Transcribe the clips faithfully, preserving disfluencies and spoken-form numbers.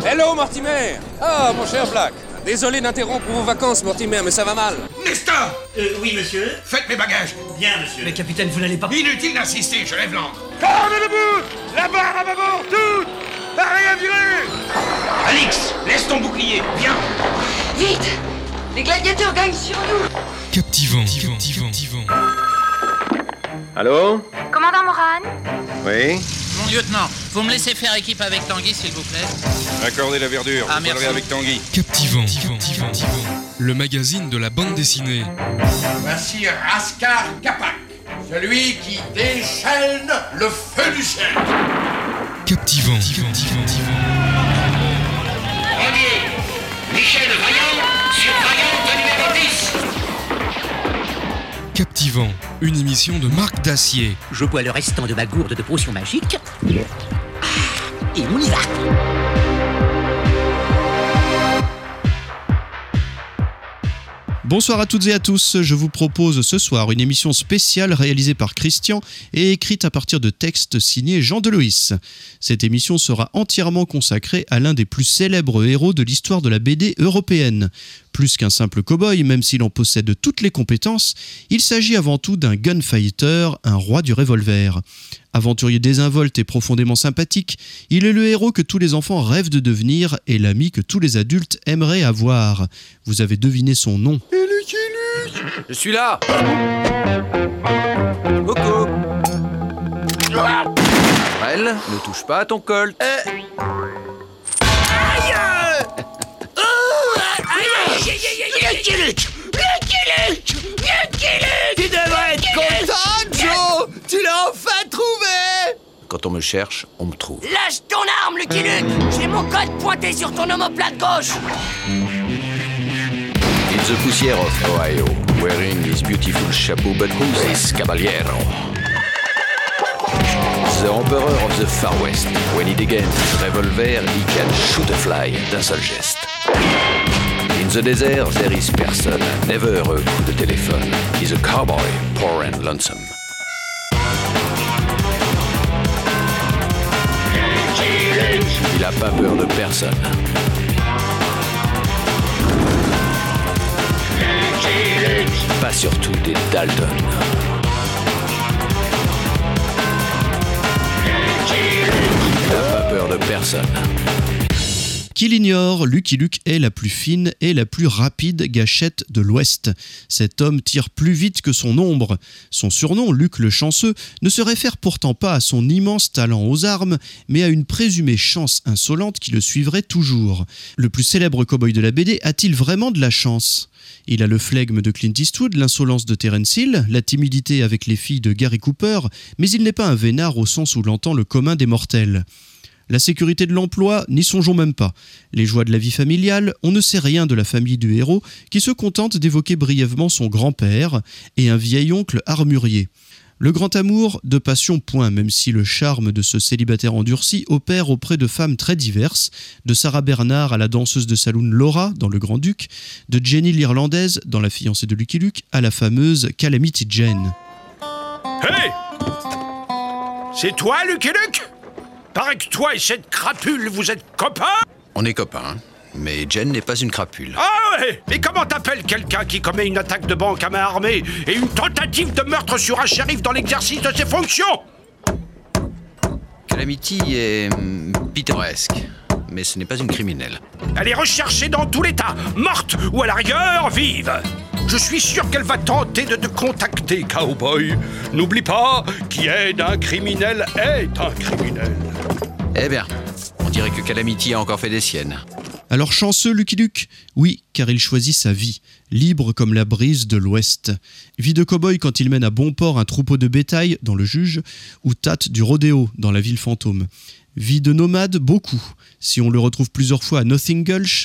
Hello, Mortimer! Ah, mon cher Black. Désolé d'interrompre vos vacances, Mortimer, mais ça va mal. Nestor! Euh, oui, monsieur? Faites mes bagages! Bien, monsieur. Mais capitaine, vous n'allez pas... Inutile d'insister, je lève l'ancre. Corne debout! La barre à bâbord, toute! Pareil à virer! Alix, laisse ton bouclier, viens! Vite! Les gladiateurs gagnent sur nous! Captivant, captivant, captivant. Allô? Commandant Moran? Oui? Mon lieutenant, vous me laissez faire équipe avec Tanguy, s'il vous plaît? Accordez la verdure, ah, vous parlerez avec Tanguy. Captivant, captivant, captivant. Le magazine de la bande dessinée. Voici Raskar Kapak, celui qui déchaîne le feu du ciel. Captivant, captivant, captivant. Premier, Michel Vaillant, sur Vaillant numéro dix. Captivant, une émission de Marc Dacier. Je bois le restant de ma gourde de potion magique. Ah, et on y va. Bonsoir à toutes et à tous, je vous propose ce soir une émission spéciale réalisée par Christian et écrite à partir de textes signés Jean Deloïs. Cette émission sera entièrement consacrée à l'un des plus célèbres héros de l'histoire de la B D européenne. Plus qu'un simple cow-boy, même s'il en possède toutes les compétences, il s'agit avant tout d'un gunfighter, un roi du revolver. Aventurier désinvolte et profondément sympathique, il est le héros que tous les enfants rêvent de devenir et l'ami que tous les adultes aimeraient avoir. Vous avez deviné son nom. Et Lucky Luke! Je suis là! Coucou! Elle, ne touche pas à ton colt. Euh... Aïe! Oh! Aïe! Lucky Luke! Lucky Luke! Lucky Luke! Tu devrais être content, Joe! Tu l'as enfin trouvé! Quand on me cherche, on me trouve. Lâche ton arme, Lucky Luke! J'ai mon code pointé sur ton omoplate gauche! It's the poussière of Ohio, wearing his beautiful chapeau, but who's this caballero? The Emperor of the Far West. When he degains his revolver, he can shoot a fly d'un seul geste. In the desert, there is person, never a coup de téléphone. He's a cowboy, poor and lonesome. Il a pas peur de personne. Pas surtout des Dalton. Il n'a pas peur de personne. Qui l'ignore, Lucky Luke est la plus fine et la plus rapide gâchette de l'Ouest. Cet homme tire plus vite que son ombre. Son surnom, Luke le Chanceux, ne se réfère pourtant pas à son immense talent aux armes, mais à une présumée chance insolente qui le suivrait toujours. Le plus célèbre cow-boy de la B D a-t-il vraiment de la chance ? Il a le flegme de Clint Eastwood, l'insolence de Terence Hill, la timidité avec les filles de Gary Cooper, mais il n'est pas un vénard au sens où l'entend le commun des mortels. La sécurité de l'emploi, n'y songeons même pas. Les joies de la vie familiale, on ne sait rien de la famille du héros qui se contente d'évoquer brièvement son grand-père et un vieil oncle armurier. Le grand amour, de passion point, même si le charme de ce célibataire endurci opère auprès de femmes très diverses, de Sarah Bernard à la danseuse de saloon Laura dans Le Grand-Duc, de Jenny l'Irlandaise dans La fiancée de Lucky Luke à la fameuse Calamity Jane. Hey! C'est toi, Lucky Luke? Paraît que toi et cette crapule, vous êtes copains? On est copains, mais Jen n'est pas une crapule. Ah ouais! Et comment t'appelles quelqu'un qui commet une attaque de banque à main armée et une tentative de meurtre sur un shérif dans l'exercice de ses fonctions? Calamity est hum, pittoresque, mais ce n'est pas une criminelle. Elle est recherchée dans tout l'État, morte ou à la rigueur vive. Je suis sûr qu'elle va tenter de te contacter, cowboy. N'oublie pas, qui aide un criminel est un criminel. Eh bien, on dirait que Calamity a encore fait des siennes. Alors chanceux Lucky Luke? Oui, car il choisit sa vie, libre comme la brise de l'Ouest. Vie de cow-boy quand il mène à bon port un troupeau de bétail, dans Le Juge, ou tâte du rodéo, dans La Ville Fantôme. Vie de nomade, beaucoup, si on le retrouve plusieurs fois à Nothing Gulch,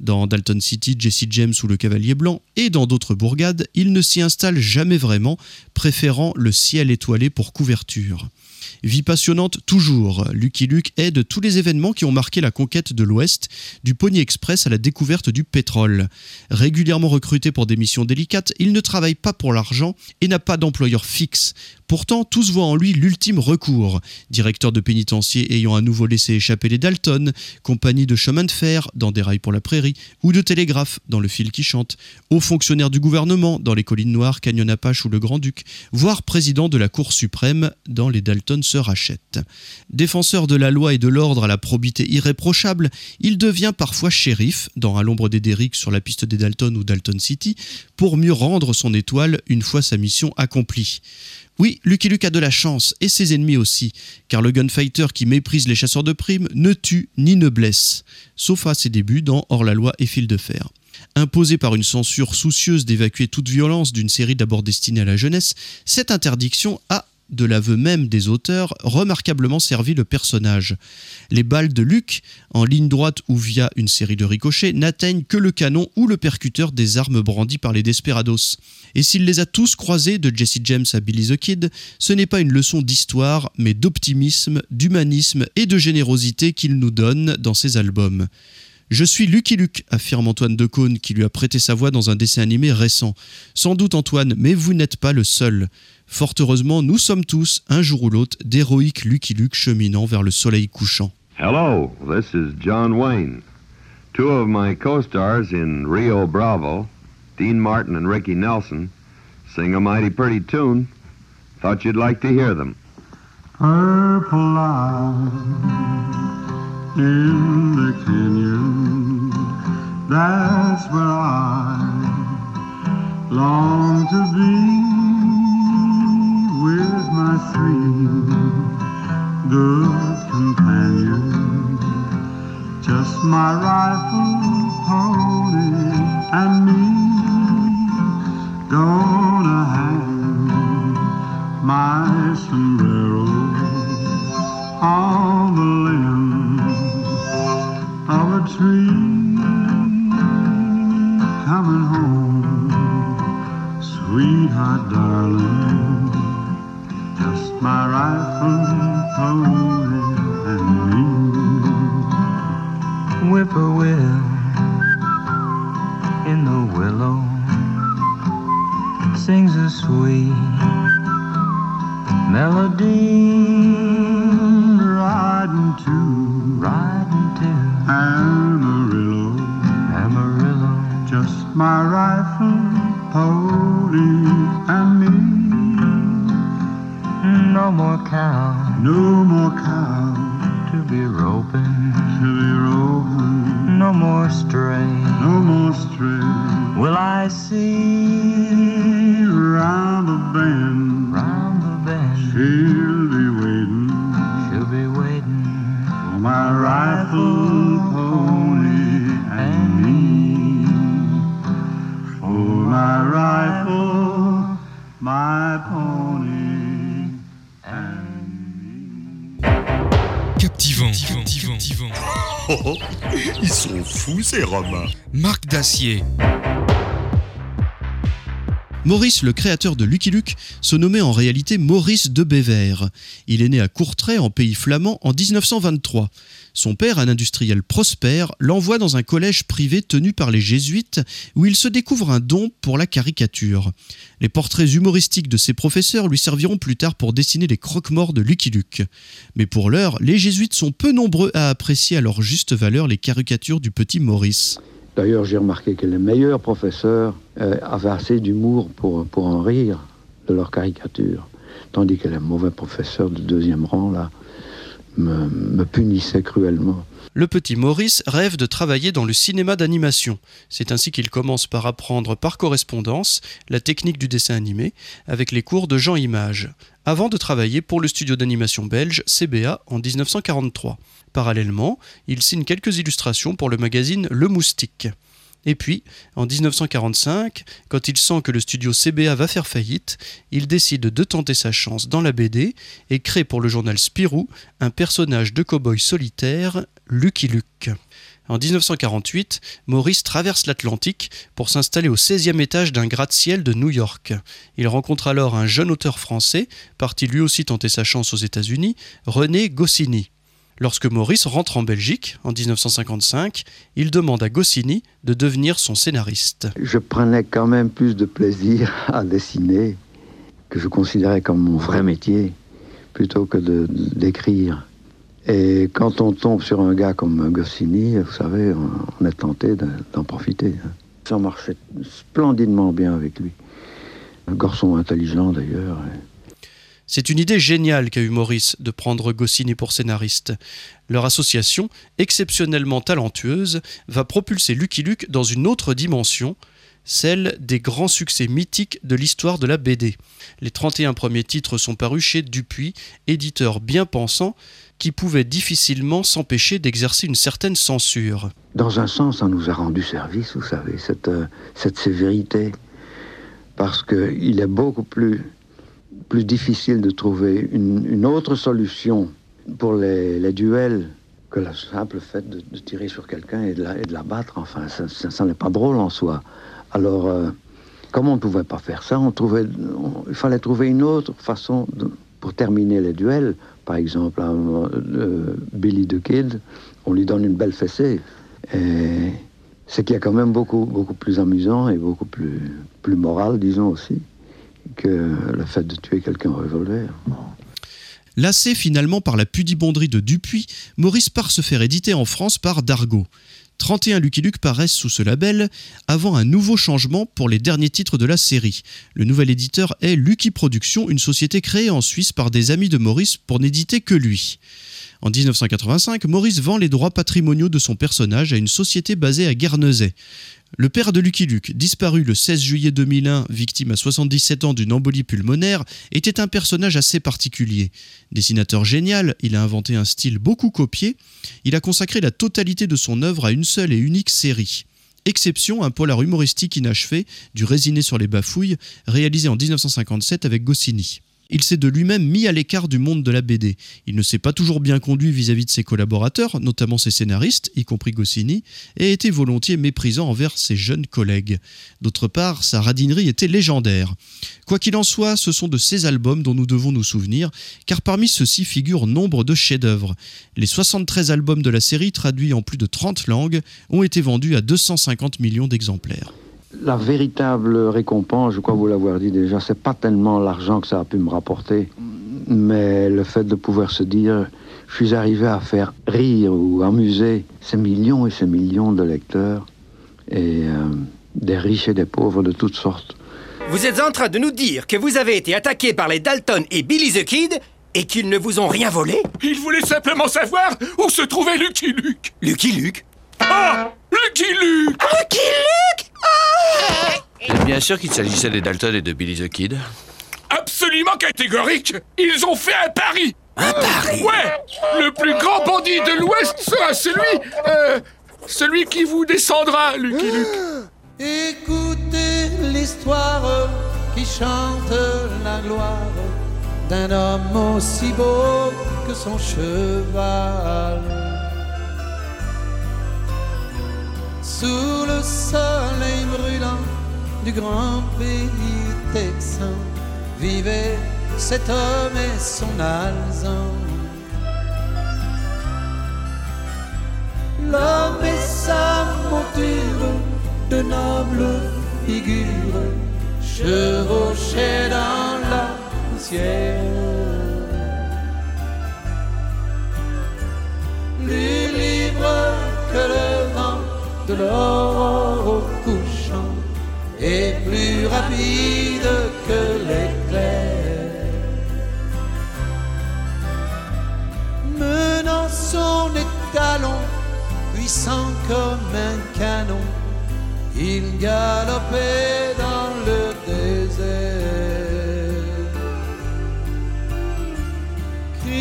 Dans Dalton City, Jesse James ou le Cavalier Blanc, et dans d'autres bourgades, il ne s'y installe jamais vraiment, préférant le ciel étoilé pour couverture. Vie passionnante toujours, Lucky Luke aide tous les événements qui ont marqué la conquête de l'Ouest, du Pony Express à la découverte du pétrole. Régulièrement recruté pour des missions délicates, il ne travaille pas pour l'argent et n'a pas d'employeur fixe. Pourtant, tous voient en lui l'ultime recours. Directeur de pénitencier ayant à nouveau laissé échapper les Dalton, compagnie de chemin de fer dans Des rails pour la prairie, ou de télégraphe dans Le fil qui chante, haut fonctionnaire du gouvernement dans Les collines noires, Canyon Apache ou Le Grand-Duc, voire président de la Cour suprême dans Les Dalton se rachètent. Défenseur de la loi et de l'ordre à la probité irréprochable, il devient parfois shérif dans À l'ombre des Derricks sur la piste des Dalton ou Dalton City, pour mieux rendre son étoile une fois sa mission accomplie. Oui, Lucky Luke a de la chance, et ses ennemis aussi, car le gunfighter qui méprise les chasseurs de primes ne tue ni ne blesse, sauf à ses débuts dans Hors-la-loi et Fil de fer. Imposé par une censure soucieuse d'évacuer toute violence d'une série d'abord destinée à la jeunesse, cette interdiction a, de l'aveu même des auteurs, remarquablement servi le personnage. Les balles de Luke, en ligne droite ou via une série de ricochets, n'atteignent que le canon ou le percuteur des armes brandies par les Desperados. Et s'il les a tous croisés, de Jesse James à Billy the Kid, ce n'est pas une leçon d'histoire, mais d'optimisme, d'humanisme et de générosité qu'il nous donne dans ses albums. Je suis Lucky Luke, affirme Antoine Decaune, qui lui a prêté sa voix dans un dessin animé récent. Sans doute Antoine, mais vous n'êtes pas le seul. Fort heureusement, nous sommes tous, un jour ou l'autre, d'héroïques Lucky Luke cheminant vers le soleil couchant. Hello, this is John Wayne. Two of my co-stars in Rio Bravo, Dean Martin and Ricky Nelson, sing a mighty pretty tune. Thought you'd like to hear them. Purple light in the canyon, that's where I long to be, with my three good companions, just my rifle, pony, and me, gonna hang my sombrero on the limb of a tree, coming home, sweetheart darling, just my rifle, pony, and me. Whippoorwill in the willow sings a sweet melody, riding to, riding to Amarillo, Amarillo, just my rifle, pony, and me. No more cow, no more cow to be roping, to be roping. No more stray, no more stray will I see round the bend, round the bend. She'll be waiting, she'll be waiting for my rifle, pony, and me. For my rifle, my pony. Captivant, captivant, captivant. Oh, oh, ils sont fous ces Romains. Marc Dacier. Maurice, le créateur de Lucky Luke, se nommait en réalité Maurice de Bévert. Il est né à Courtrai, en pays flamand, en dix-neuf cent vingt-trois. Son père, un industriel prospère, l'envoie dans un collège privé tenu par les jésuites, où il se découvre un don pour la caricature. Les portraits humoristiques de ses professeurs lui serviront plus tard pour dessiner les croque-morts de Lucky Luke. Mais pour l'heure, les jésuites sont peu nombreux à apprécier à leur juste valeur les caricatures du petit Maurice. D'ailleurs, j'ai remarqué que les meilleurs professeurs euh, avaient assez d'humour pour, pour en rire de leurs caricatures. Tandis que les mauvais professeurs de deuxième rang, là, me, me punissaient cruellement. Le petit Maurice rêve de travailler dans le cinéma d'animation. C'est ainsi qu'il commence par apprendre par correspondance la technique du dessin animé avec les cours de Jean Image, avant de travailler pour le studio d'animation belge C B A en dix-neuf cent quarante-trois. Parallèlement, il signe quelques illustrations pour le magazine Le Moustique. Et puis, en dix-neuf cent quarante-cinq, quand il sent que le studio C B A va faire faillite, il décide de tenter sa chance dans la B D et crée pour le journal Spirou un personnage de cow-boy solitaire, Lucky Luke. En dix-neuf cent quarante-huit, Maurice traverse l'Atlantique pour s'installer au seizième étage d'un gratte-ciel de New York. Il rencontre alors un jeune auteur français, parti lui aussi tenter sa chance aux États-Unis, René Goscinny. Lorsque Maurice rentre en Belgique, en dix-neuf cent cinquante-cinq, il demande à Goscinny de devenir son scénariste. Je prenais quand même plus de plaisir à dessiner, que je considérais comme mon vrai métier, plutôt que de, d'écrire. Et quand on tombe sur un gars comme Goscinny, vous savez, on est tenté de, d'en profiter. Ça marchait splendidement bien avec lui. Un garçon intelligent d'ailleurs. C'est une idée géniale qu'a eu Maurice de prendre Goscinny pour scénariste. Leur association, exceptionnellement talentueuse, va propulser Lucky Luke dans une autre dimension, celle des grands succès mythiques de l'histoire de la B D. Les trente et un premiers titres sont parus chez Dupuis, éditeur bien pensant, qui pouvait difficilement s'empêcher d'exercer une certaine censure. Dans un sens, ça nous a rendu service, vous savez, cette, euh, cette sévérité, parce qu'il est beaucoup plus, plus difficile de trouver une, une autre solution pour les, les duels que le simple fait de, de tirer sur quelqu'un et de, la, et de l'abattre. Enfin, ça, ça, ça n'est pas drôle en soi. Alors, euh, comme on ne pouvait pas faire ça, on trouvait, on, il fallait trouver une autre façon de, pour terminer les duels. Par exemple, à, euh, Billy the Kid, on lui donne une belle fessée. Et c'est qu'il y a quand même beaucoup, beaucoup plus amusant et beaucoup plus, plus moral, disons aussi, que le fait de tuer quelqu'un au revolver. Lassé finalement par la pudibonderie de Dupuis, Maurice part se faire éditer en France par Dargaud. trente et un Lucky Luke paraissent sous ce label avant un nouveau changement pour les derniers titres de la série. Le nouvel éditeur est Lucky Productions, une société créée en Suisse par des amis de Maurice pour n'éditer que lui. En dix-neuf cent quatre-vingt-cinq, Maurice vend les droits patrimoniaux de son personnage à une société basée à Guernesey. Le père de Lucky Luke, disparu le seize juillet deux mille un, victime à soixante-dix-sept ans d'une embolie pulmonaire, était un personnage assez particulier. Dessinateur génial, il a inventé un style beaucoup copié. Il a consacré la totalité de son œuvre à une seule et unique série. Exception, un polar humoristique inachevé, du Résiné sur les bafouilles, réalisé en dix-neuf cent cinquante-sept avec Goscinny. Il s'est de lui-même mis à l'écart du monde de la B D. Il ne s'est pas toujours bien conduit vis-à-vis de ses collaborateurs, notamment ses scénaristes, y compris Goscinny, et était volontiers méprisant envers ses jeunes collègues. D'autre part, sa radinerie était légendaire. Quoi qu'il en soit, ce sont de ces albums dont nous devons nous souvenir, car parmi ceux-ci figurent nombre de chefs-d'œuvre. Les soixante-treize albums de la série, traduits en plus de trente langues, ont été vendus à deux cent cinquante millions d'exemplaires. La véritable récompense, je crois vous l'avoir dit déjà, c'est pas tellement l'argent que ça a pu me rapporter, mais le fait de pouvoir se dire, je suis arrivé à faire rire ou amuser ces millions et ces millions de lecteurs, et euh, des riches et des pauvres de toutes sortes. Vous êtes en train de nous dire que vous avez été attaqué par les Dalton et Billy the Kid et qu'ils ne vous ont rien volé? Ils voulaient simplement savoir où se trouvait Lucky Luke. Lucky Luke? Ah! Lucky Luke! Lucky Luke! Et bien sûr qu'il s'agissait des Dalton et de Billy the Kid. Absolument catégorique! Ils ont fait un pari! Un pari? Ouais! Le plus grand bandit de l'Ouest sera celui... Euh, celui qui vous descendra, Lucky Luke. Écoutez l'histoire qui chante la gloire d'un homme aussi beau que son cheval. Sous le soleil brûlant du grand pays texan, vivait cet homme et son alezan. L'homme et sa monture de noble figure chevauchaient dans la poussière. Plus libre que le vent de l'aurore au couchant et plus rapide que l'éclair, menant son étalon puissant comme un canon, il galopait dans le désert.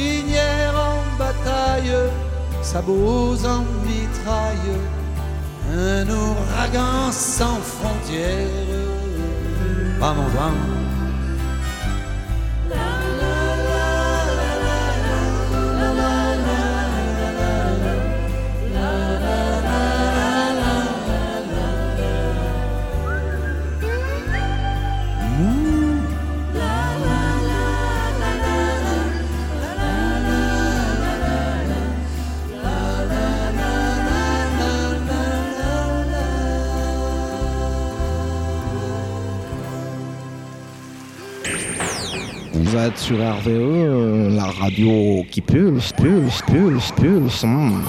Crinière en bataille, sabots en mitraille, un ouragan sans frontières. Bam, bam. Vous êtes sur R V E, euh, la radio qui pulse, pulse, pulse, pulse. Mm.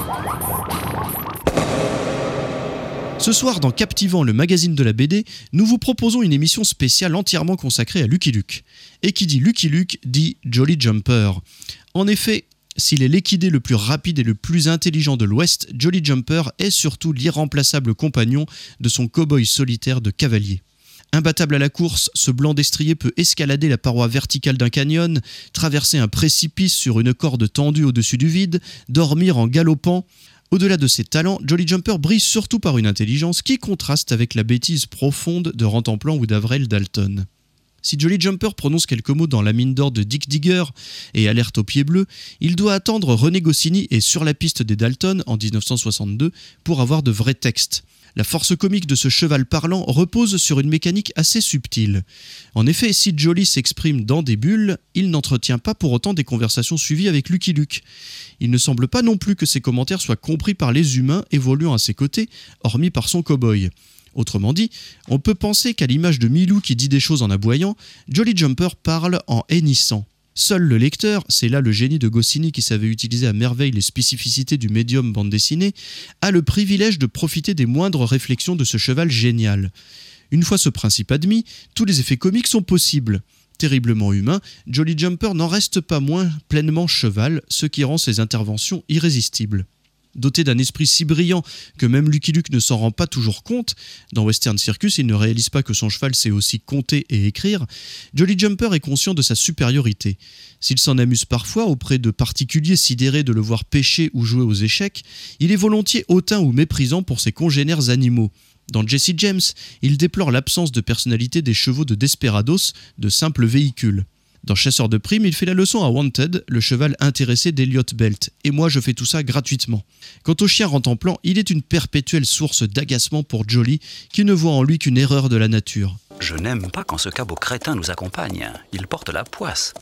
Ce soir, dans Captivant, le magazine de la B D, nous vous proposons une émission spéciale entièrement consacrée à Lucky Luke. Et qui dit Lucky Luke dit Jolly Jumper. En effet, s'il est l'équidé le plus rapide et le plus intelligent de l'Ouest, Jolly Jumper est surtout l'irremplaçable compagnon de son cow-boy solitaire de cavalier. Imbattable à la course, ce blanc destrier peut escalader la paroi verticale d'un canyon, traverser un précipice sur une corde tendue au-dessus du vide, dormir en galopant. Au-delà de ses talents, Jolly Jumper brille surtout par une intelligence qui contraste avec la bêtise profonde de Rantanplan ou d'Avril Dalton. Si Jolly Jumper prononce quelques mots dans La mine d'or de Dick Digger et Alerte au pied bleu, il doit attendre René Goscinny et Sur la piste des Dalton en dix-neuf cent soixante-deux pour avoir de vrais textes. La force comique de ce cheval parlant repose sur une mécanique assez subtile. En effet, si Jolly s'exprime dans des bulles, il n'entretient pas pour autant des conversations suivies avec Lucky Luke. Il ne semble pas non plus que ses commentaires soient compris par les humains évoluant à ses côtés, hormis par son cow-boy. Autrement dit, on peut penser qu'à l'image de Milou qui dit des choses en aboyant, Jolly Jumper parle en hennissant. Seul le lecteur, c'est là le génie de Goscinny qui savait utiliser à merveille les spécificités du médium bande dessinée, a le privilège de profiter des moindres réflexions de ce cheval génial. Une fois ce principe admis, tous les effets comiques sont possibles. Terriblement humain, Jolly Jumper n'en reste pas moins pleinement cheval, ce qui rend ses interventions irrésistibles. Doté d'un esprit si brillant que même Lucky Luke ne s'en rend pas toujours compte, dans Western Circus il ne réalise pas que son cheval sait aussi compter et écrire, Jolly Jumper est conscient de sa supériorité. S'il s'en amuse parfois auprès de particuliers sidérés de le voir pêcher ou jouer aux échecs, il est volontiers hautain ou méprisant pour ses congénères animaux. Dans Jesse James, il déplore l'absence de personnalité des chevaux de Desperados, de simples véhicules. Dans Chasseur de primes, il fait la leçon à Wanted, le cheval intéressé d'Elliot Belt. Et moi, je fais tout ça gratuitement. Quant au chien Rantanplan, il est une perpétuelle source d'agacement pour Jolly, qui ne voit en lui qu'une erreur de la nature. Je n'aime pas quand ce cabot crétin nous accompagne. Il porte la poisse.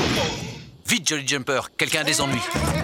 Vite, Jolly Jumper, quelqu'un a des ennuis.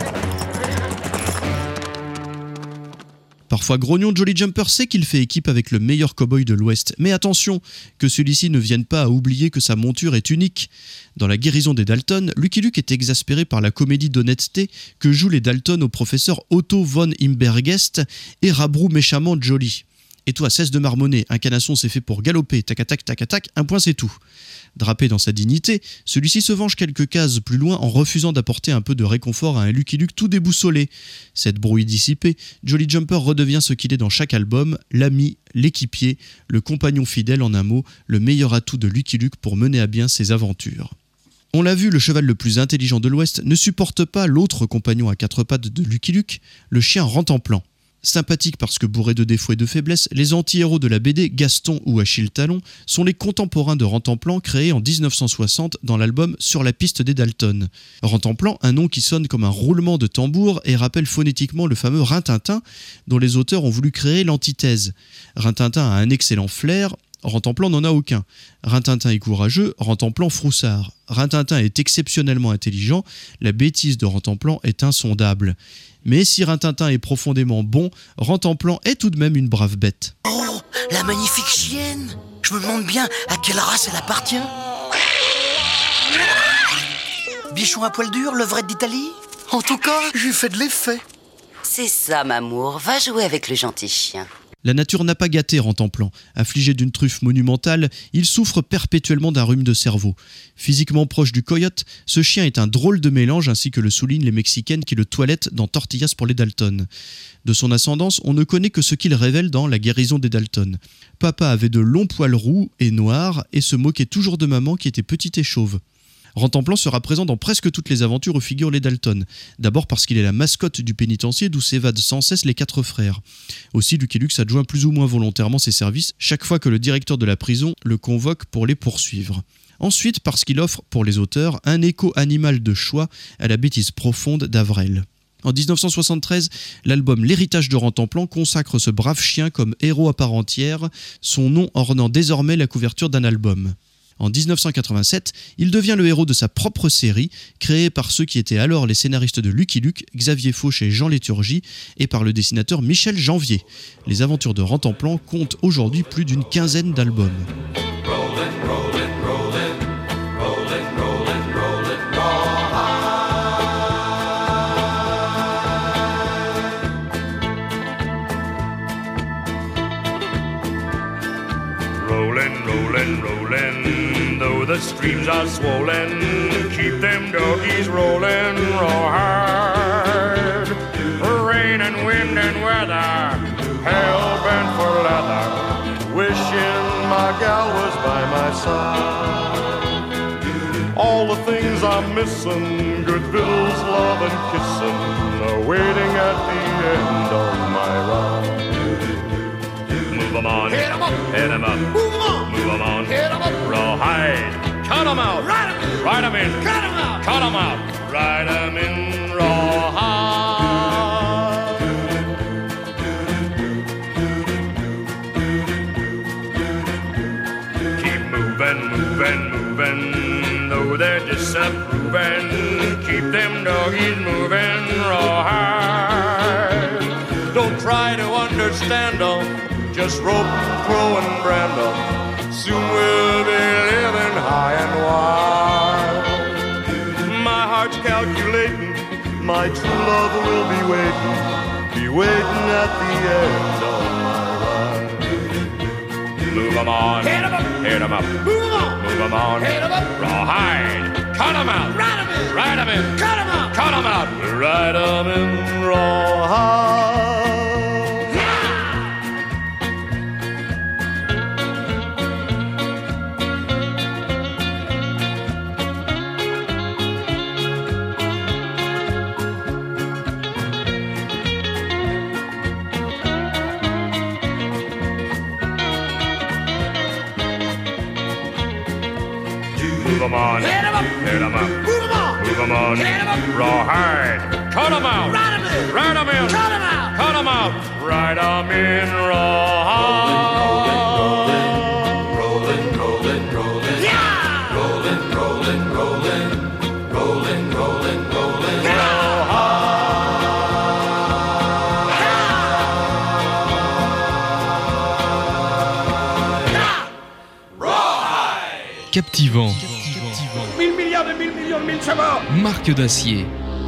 Parfois grognon, Jolly Jumper sait qu'il fait équipe avec le meilleur cow-boy de l'Ouest. Mais attention, que celui-ci ne vienne pas à oublier que sa monture est unique. Dans La guérison des Dalton, Lucky Luke est exaspéré par la comédie d'honnêteté que jouent les Dalton au professeur Otto von Imbergest et rabroue méchamment Jolly. Et toi, cesse de marmonner, un canasson c'est fait pour galoper, tac-tac, tac-tac, un point c'est tout. Drapé dans sa dignité, celui-ci se venge quelques cases plus loin en refusant d'apporter un peu de réconfort à un Lucky Luke tout déboussolé. Cette brouille dissipée, Jolly Jumper redevient ce qu'il est dans chaque album, l'ami, l'équipier, le compagnon fidèle en un mot, le meilleur atout de Lucky Luke pour mener à bien ses aventures. On l'a vu, le cheval le plus intelligent de l'Ouest ne supporte pas l'autre compagnon à quatre pattes de Lucky Luke, le chien Rantanplan. Sympathiques parce que bourrés de défauts et de faiblesses, les anti-héros de la B D, Gaston ou Achille Talon, sont les contemporains de Rantanplan créés en dix-neuf cent soixante dans l'album Sur la piste des Dalton. Rantanplan, un nom qui sonne comme un roulement de tambour et rappelle phonétiquement le fameux Rintintin, dont les auteurs ont voulu créer l'antithèse. Rintintin a un excellent flair, Rantanplan n'en a aucun. Rintintin est courageux, Rantanplan froussard. Rintintin est exceptionnellement intelligent, la bêtise de Rantanplan est insondable. Mais si Rintintin est profondément bon, Rantanplan est tout de même une brave bête. Oh, la magnifique chienne! Je me demande bien à quelle race elle appartient. Bichon à poil dur, levrette d'Italie? En tout cas, j'ai fait de l'effet. C'est ça, Mamour. Va jouer avec le gentil chien. La nature n'a pas gâté Rantanplan. Affligé d'une truffe monumentale, il souffre perpétuellement d'un rhume de cerveau. Physiquement proche du coyote, ce chien est un drôle de mélange, ainsi que le soulignent les Mexicaines qui le toilettent dans Tortillas pour les Dalton. De son ascendance, on ne connaît que ce qu'il révèle dans La guérison des Dalton. Papa avait de longs poils roux et noirs et se moquait toujours de maman qui était petite et chauve. Rantanplan sera présent dans presque toutes les aventures où figurent les Dalton. D'abord parce qu'il est la mascotte du pénitencier d'où s'évadent sans cesse les quatre frères. Aussi, Lucky Luke adjoint plus ou moins volontairement ses services chaque fois que le directeur de la prison le convoque pour les poursuivre. Ensuite, parce qu'il offre, pour les auteurs, un écho animal de choix à la bêtise profonde d'Avrel. En dix-neuf cent soixante-treize, l'album L'héritage de Rantanplan consacre ce brave chien comme héros à part entière, son nom ornant désormais la couverture d'un album. En dix-neuf cent quatre-vingt-sept, il devient le héros de sa propre série, créée par ceux qui étaient alors les scénaristes de Lucky Luke, Xavier Fauche et Jean Léturgie, et par le dessinateur Michel Janvier. Les aventures de Rantanplan comptent aujourd'hui plus d'une quinzaine d'albums. Rollin', rollin', rollin', though the streams are swollen, keep them doggies rollin' raw hard. Rain and wind and weather, hell bent for leather, wishing my gal was by my side. All the things I'm missing, good victuals, love and kissing, are waiting at the end of my ride. Move 'em on, hit 'em up, hit 'em up, move 'em on, move 'em on, hit 'em up, rawhide, cut 'em out, ride 'em in, ride 'em in, cut 'em out, cut 'em out, ride 'em in, rawhide. Keep moving, moving, moving, though they're disapproving, keep them doggies moving, rawhide. Don't try to understand them, just rope, throw, and brand them. Soon we'll be living high and wide. My heart's calculating, my true love will be waiting, be waiting at the end of my ride. Move 'em on, hit 'em up, hit 'em up, move 'em on, move 'em on, hit 'em up, rawhide, cut 'em out, ride 'em in, ride 'em in, cut 'em out, cut 'em out, ride 'em in, rawhide. Move 'em on, hit 'em up, hit 'em up, move 'em on, move 'em on, hit 'em up, rawhide, cut 'em out, ride 'em in, ride 'em in, cut 'em out, cut 'em out, ride 'em in, rawhide. Rollin', rollin', rollin', yeah, rollin', rollin', rollin', rollin', rollin', rollin', rawhide. Captivant. Mille milliards de mille millions de mille chevaux. Marque d'acier.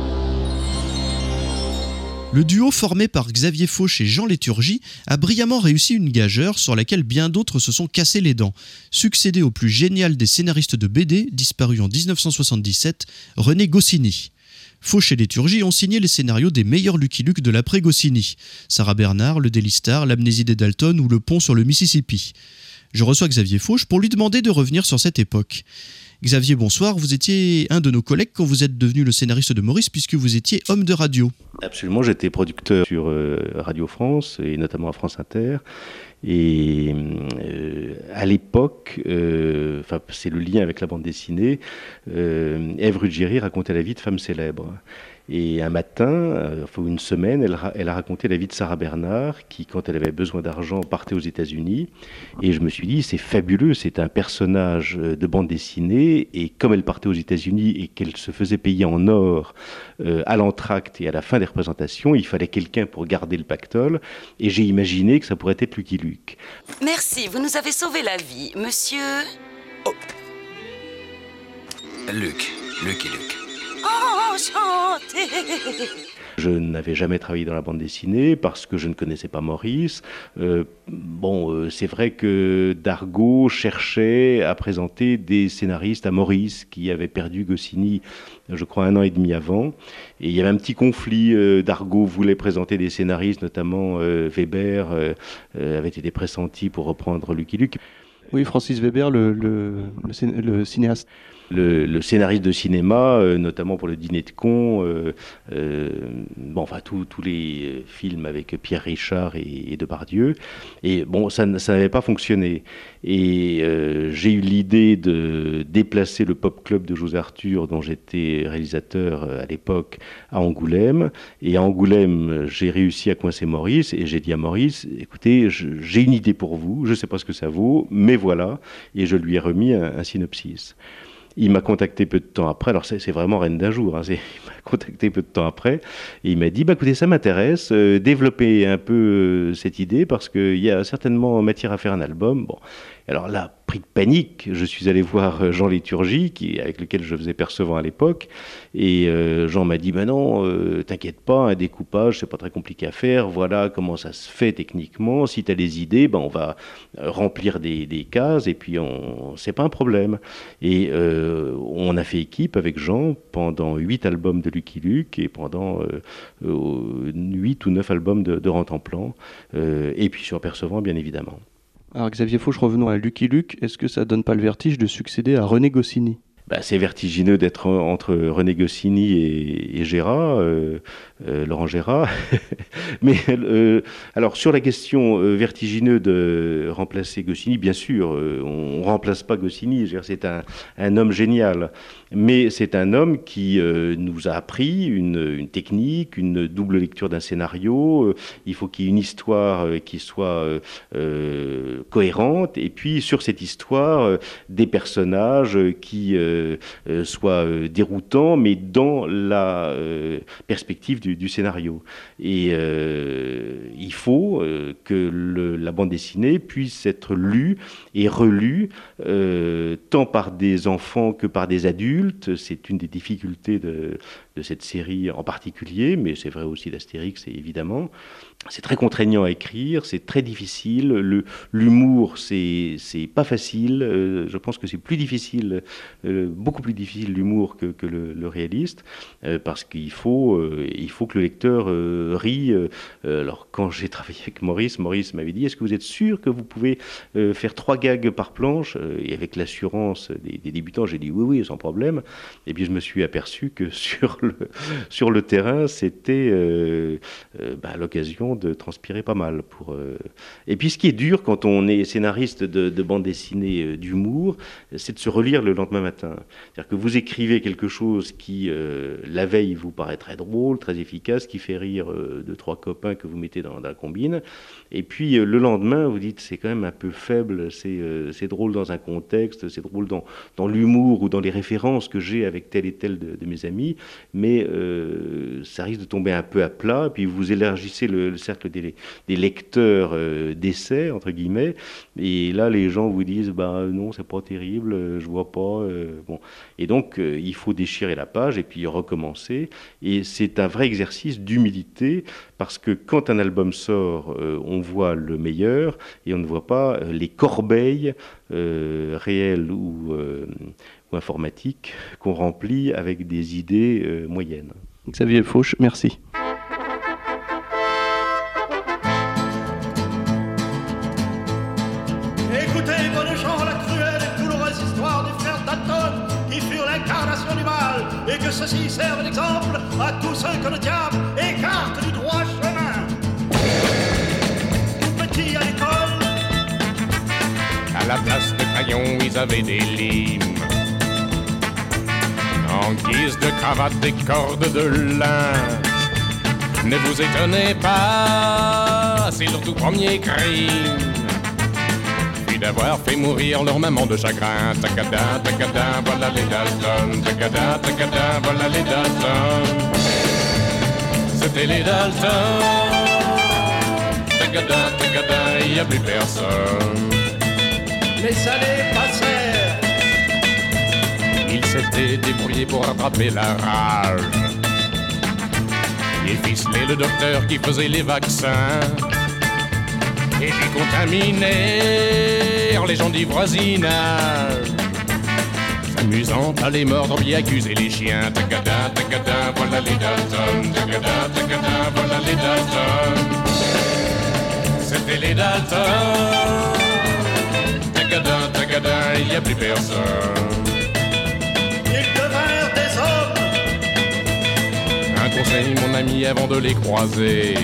Le duo formé par Xavier Fauche et Jean Léturgie a brillamment réussi une gageure sur laquelle bien d'autres se sont cassés les dents. Succédé au plus génial des scénaristes de B D, disparu en dix-neuf cent soixante-dix-sept, René Goscinny. Fauche et Léturgie ont signé les scénarios des meilleurs Lucky Luke de l'après-Goscinny. Sarah Bernard, le Daily Star, l'amnésie des Dalton ou le pont sur le Mississippi. Je reçois Xavier Fauche pour lui demander de revenir sur cette époque. Xavier, bonsoir. Vous étiez un de nos collègues quand vous êtes devenu le scénariste de Maurice, puisque vous étiez homme de radio. Absolument, j'étais producteur sur euh, Radio France, et notamment à France Inter. Et euh, à l'époque, euh, c'est le lien avec la bande dessinée, euh, Ève Ruggieri racontait la vie de femmes célèbres. Et un matin, euh, enfin une semaine, elle, elle a raconté la vie de Sarah Bernard, qui, quand elle avait besoin d'argent, partait aux États-Unis. Et je me suis dit, c'est fabuleux, c'est un personnage de bande dessinée. Et comme elle partait aux États-Unis et qu'elle se faisait payer en or euh, à l'entracte et à la fin des représentations, il fallait quelqu'un pour garder le pactole. Et j'ai imaginé que ça pourrait être Lucky Luke. Merci, vous nous avez sauvé la vie, monsieur... Oh. Luke, Lucky Luke. Enchanté. Je n'avais jamais travaillé dans la bande dessinée parce que je ne connaissais pas Maurice. Euh, bon, euh, c'est vrai que Dargaud cherchait à présenter des scénaristes à Maurice qui avait perdu Goscinny, je crois, un an et demi avant. Et il y avait un petit conflit. Euh, Dargaud voulait présenter des scénaristes, notamment euh, Weber euh, euh, avait été pressenti pour reprendre Lucky Luke. Oui, Francis Weber, le, le, le, le cinéaste. Le, le scénariste de cinéma, euh, notamment pour le Dîner de cons, euh, euh, bon, enfin tous les films avec Pierre Richard et, et Depardieu. Et bon, ça, ça n'avait pas fonctionné. Et euh, j'ai eu l'idée de déplacer le Pop Club de José Arthur, dont j'étais réalisateur à l'époque, à Angoulême. Et à Angoulême, j'ai réussi à coincer Maurice. Et j'ai dit à Maurice, écoutez, je, j'ai une idée pour vous, je ne sais pas ce que ça vaut, mais voilà. Et je lui ai remis un, un synopsis. Il m'a contacté peu de temps après, alors c'est, c'est vraiment reine d'un jour, hein, c'est, il m'a contacté peu de temps après, et il m'a dit, bah, écoutez, ça m'intéresse, euh, développez un peu euh, cette idée, parce qu'il y a certainement matière à faire un album. Bon. Alors là, pris de panique, je suis allé voir Jean Léturgie, qui, avec lequel je faisais Percevant à l'époque, et euh, Jean m'a dit, ben non, euh, t'inquiète pas, un découpage, c'est pas très compliqué à faire, voilà comment ça se fait techniquement, si t'as des idées, ben on va remplir des, des cases, et puis on, c'est pas un problème. Et euh, on a fait équipe avec Jean pendant huit albums de Lucky Luke, et pendant huit ou neuf albums de, de Rantanplan, euh, et puis sur Percevant, bien évidemment. Alors Xavier Fauche, revenons à Lucky Luke. Est-ce que ça donne pas le vertige de succéder à René Goscinny ? Bah, c'est vertigineux d'être entre René Goscinny et, et Gérard, euh, euh, Laurent Gérard. Mais euh, alors sur la question euh, vertigineux de remplacer Goscinny, bien sûr, euh, on ne remplace pas Goscinny. Je veux dire, c'est un, un homme génial, mais c'est un homme qui euh, nous a appris une, une technique, une double lecture d'un scénario. Euh, il faut qu'il y ait une histoire euh, qui soit euh, euh, cohérente, et puis sur cette histoire, euh, des personnages qui euh, Euh, soit euh, déroutant, mais dans la euh, perspective du, du scénario. Et euh, il faut euh, que le, la bande dessinée puisse être lue et relue, euh, tant par des enfants que par des adultes. C'est une des difficultés de, de cette série en particulier, mais c'est vrai aussi d'Astérix, évidemment. C'est très contraignant à écrire, c'est très difficile. Le, l'humour, c'est, c'est pas facile. Euh, je pense que c'est plus difficile, euh, beaucoup plus difficile l'humour que, que le, le réaliste, euh, parce qu'il faut, euh, il faut que le lecteur euh, rie. Euh, alors, quand j'ai travaillé avec Maurice, Maurice m'avait dit, est-ce que vous êtes sûr que vous pouvez euh, faire trois gags par planche ? Et avec l'assurance des, des débutants, j'ai dit oui, oui, sans problème. Et puis je me suis aperçu que sur le, sur le terrain, c'était euh, euh, bah, l'occasion de transpirer pas mal. Pour, euh... Et puis ce qui est dur quand on est scénariste de, de bande dessinée euh, d'humour, c'est de se relire le lendemain matin. C'est-à-dire que vous écrivez quelque chose qui, euh, la veille, vous paraît très drôle, très efficace, qui fait rire euh, deux, trois copains que vous mettez dans, dans la combine, et puis euh, le lendemain, vous dites c'est quand même un peu faible, c'est, euh, c'est drôle dans un contexte, c'est drôle dans, dans l'humour ou dans les références que j'ai avec tel et tel de, de mes amis, mais euh, ça risque de tomber un peu à plat, puis vous élargissez le, le cercle des, des lecteurs euh, d'essais, entre guillemets, et là les gens vous disent bah non, c'est pas terrible, euh, je vois pas, euh, bon. Et donc euh, il faut déchirer la page et puis recommencer, et c'est un vrai exercice d'humilité, parce que quand un album sort, euh, on voit le meilleur et on ne voit pas euh, les corbeilles euh, réelles ou, euh, ou informatiques qu'on remplit avec des idées euh, moyennes. Xavier Fauche, merci. Écoutez, bonnes gens, la cruelle et douloureuse histoire des frères Dalton qui furent l'incarnation du mal, et que ceci serve d'exemple à tous ceux que le diable écarte du droit chemin. Petit à l'école, à la place de crayons, ils avaient des limes. En guise de cravate, des cordes de lin. Ne vous étonnez pas, c'est leur tout premier crime. Puis d'avoir fait mourir leur maman de chagrin. Tacada, tacada, voilà les Dalton. Tacada, tacada, voilà les Dalton. C'était les Dalton. Tacada, tacada, il n'y a plus personne. les années passèrent. Ils s'étaient débrouillés pour rattraper la rage. Et ficelé le docteur qui faisait les vaccins. Et puis contaminèrent les gens du voisinage. S'amusant à les mordre, bien accuser les chiens. Tacada, tacada, voilà les Dalton. Tacada, tacada, voilà les Dalton. C'était les Dalton. Tacada, tacada, il n'y a plus personne. conseille mon ami avant de les croiser.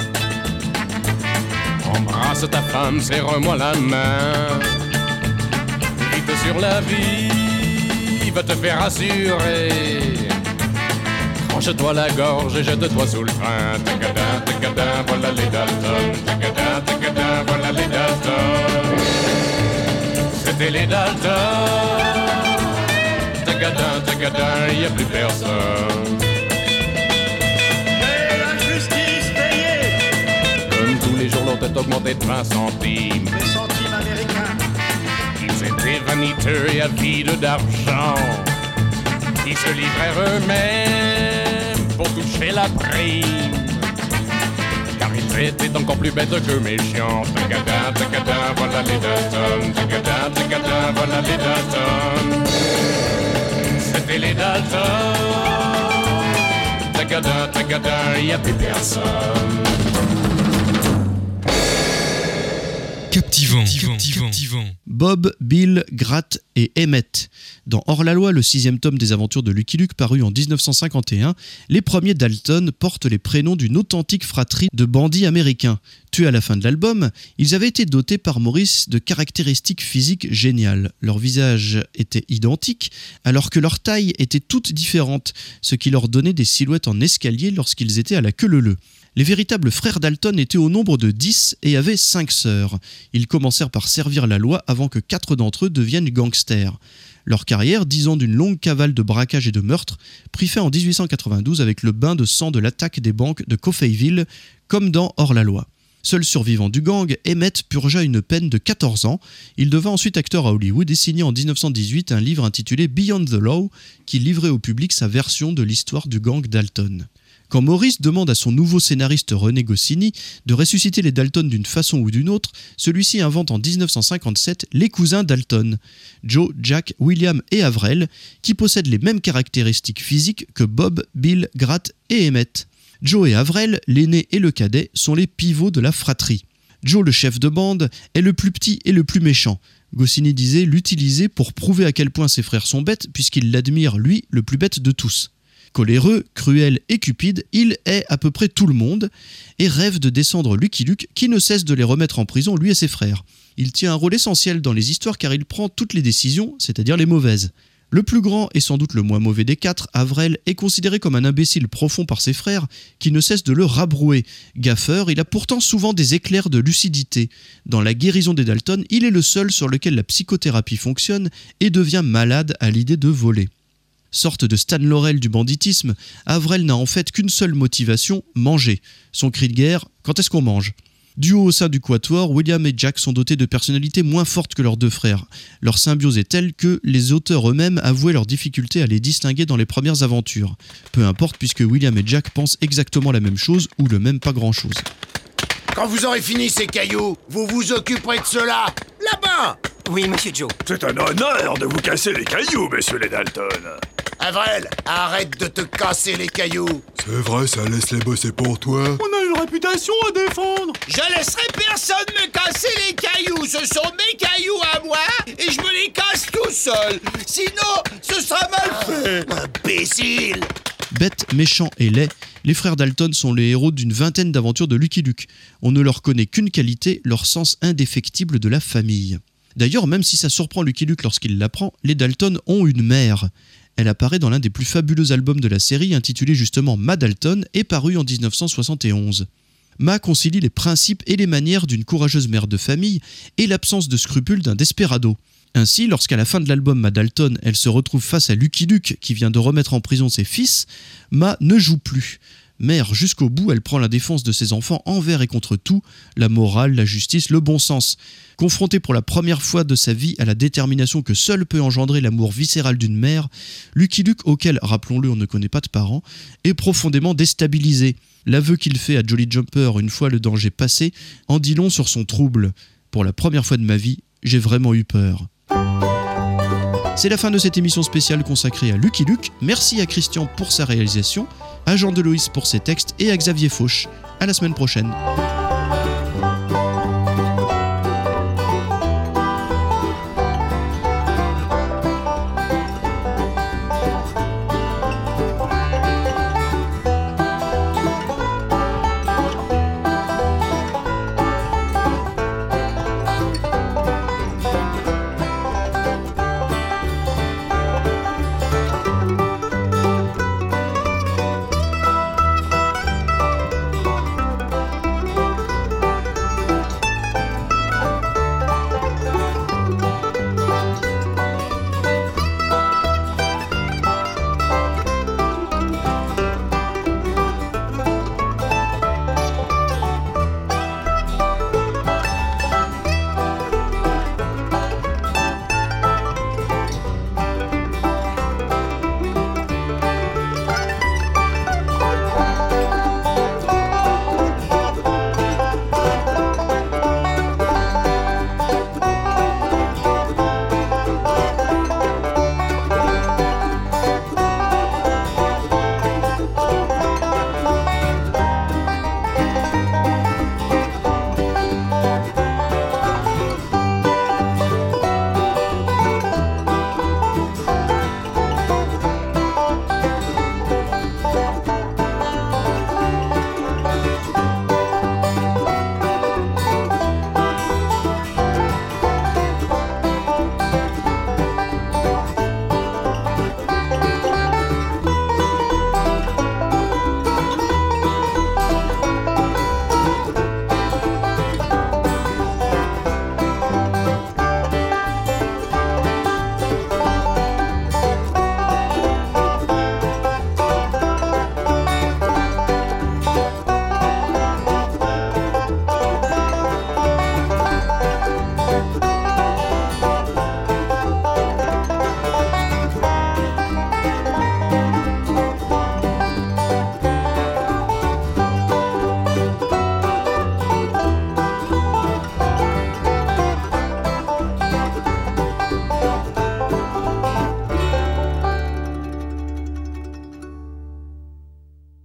Embrasse ta femme, serre-moi la main. Vite sur la vie, va te faire assurer. Tranche-toi la gorge et jette-toi sous le frein. Tagadin, tagadin, voilà les Dalton. Tagadin, tagadin, voilà les Dalton. C'était les Dalton. Tagadin, tagadin, y a plus personne. Et la justice payée. Comme tous les jours, l'on t'a augmenté de vingt centimes. Les centimes américains. Ils étaient vaniteux et avides d'argent. Ils se livrèrent eux-mêmes pour toucher la prime. Car ils étaient encore plus bêtes que méchants. Tagadin, tagadin, voilà les Dalton. Tagadin, tagadin, voilà les Dalton. C'était les Dalton. Tagadin, tagadin, y a plus personne. Captivant, captivant, captivant. Bob, Bill, Grat et Emmett. Dans Hors-la-loi, le sixième tome des aventures de Lucky Luke paru en dix-neuf cent cinquante et un, les premiers Dalton portent les prénoms d'une authentique fratrie de bandits américains. Tués à la fin de l'album, ils avaient été dotés par Maurice de caractéristiques physiques géniales. Leur visage était identique, alors que leur taille était toute différente, ce qui leur donnait des silhouettes en escalier lorsqu'ils étaient à la queue leu-leu. Les véritables frères Dalton étaient au nombre de dix et avaient cinq sœurs. Ils commencèrent par servir la loi avant que quatre d'entre eux deviennent gangsters. Leur carrière, dix ans d'une longue cavale de braquage et de meurtre, prit fin en dix-huit cent quatre-vingt-douze avec le bain de sang de l'attaque des banques de Coffeyville, comme dans Hors-la-loi. Seul survivant du gang, Emmett purgea une peine de quatorze ans. Il devint ensuite acteur à Hollywood et signa en dix-neuf cent dix-huit un livre intitulé Beyond the Law, qui livrait au public sa version de l'histoire du gang Dalton. Quand Maurice demande à son nouveau scénariste René Goscinny de ressusciter les Dalton d'une façon ou d'une autre, celui-ci invente en dix-neuf cent cinquante-sept les cousins Dalton, Joe, Jack, William et Avril, qui possèdent les mêmes caractéristiques physiques que Bob, Bill, Grat et Emmett. Joe et Avril, l'aîné et le cadet, sont les pivots de la fratrie. Joe, le chef de bande, est le plus petit et le plus méchant. Goscinny disait l'utiliser pour prouver à quel point ses frères sont bêtes, puisqu'il l'admire, lui, le plus bête de tous. Coléreux, cruel et cupide, il hait à peu près tout le monde et rêve de descendre Lucky Luke qui ne cesse de les remettre en prison, lui et ses frères. Il tient un rôle essentiel dans les histoires car il prend toutes les décisions, c'est-à-dire les mauvaises. Le plus grand et sans doute le moins mauvais des quatre, Avril, est considéré comme un imbécile profond par ses frères qui ne cessent de le rabrouer. Gaffeur, il a pourtant souvent des éclairs de lucidité. Dans La guérison des Dalton, il est le seul sur lequel la psychothérapie fonctionne et devient malade à l'idée de voler. Sorte de Stan Laurel du banditisme, Avril n'a en fait qu'une seule motivation, manger. Son cri de guerre, quand est-ce qu'on mange ? Duo au sein du Quatuor, William et Jack sont dotés de personnalités moins fortes que leurs deux frères. Leur symbiose est telle que les auteurs eux-mêmes avouaient leur difficulté à les distinguer dans les premières aventures. Peu importe puisque William et Jack pensent exactement la même chose ou le même pas grand-chose. Quand vous aurez fini ces cailloux, vous vous occuperez de cela, là-bas. Oui, monsieur Joe. C'est un honneur de vous casser les cailloux, messieurs les Dalton. Avril, arrête de te casser les cailloux. C'est vrai, ça laisse les bosser pour toi. On a une réputation à défendre. Je laisserai personne me casser les cailloux. Ce sont mes cailloux à moi et je me les casse tout seul. Sinon, ce sera mal fait. Imbécile. Bêtes, méchants et laids, les frères Dalton sont les héros d'une vingtaine d'aventures de Lucky Luke. On ne leur connaît qu'une qualité, leur sens indéfectible de la famille. D'ailleurs, même si ça surprend Lucky Luke lorsqu'il l'apprend, les Dalton ont une mère. Elle apparaît dans l'un des plus fabuleux albums de la série, intitulé justement Ma Dalton, et paru en dix-neuf cent soixante et onze. Ma concilie les principes et les manières d'une courageuse mère de famille et l'absence de scrupules d'un desperado. Ainsi, lorsqu'à la fin de l'album Ma Dalton, elle se retrouve face à Lucky Luke qui vient de remettre en prison ses fils, Ma ne joue plus. Mère jusqu'au bout, elle prend la défense de ses enfants envers et contre tout, la morale, la justice, le bon sens. Confrontée pour la première fois de sa vie à la détermination que seule peut engendrer l'amour viscéral d'une mère, Lucky Luke, auquel, rappelons-le, on ne connaît pas de parents, est profondément déstabilisé. L'aveu qu'il fait à Jolly Jumper une fois le danger passé en dit long sur son trouble. Pour la première fois de ma vie, j'ai vraiment eu peur. C'est la fin de cette émission spéciale consacrée à Lucky Luke. Merci à Christian pour sa réalisation, à Jean Deloïs pour ses textes et à Xavier Fauche. À la semaine prochaine.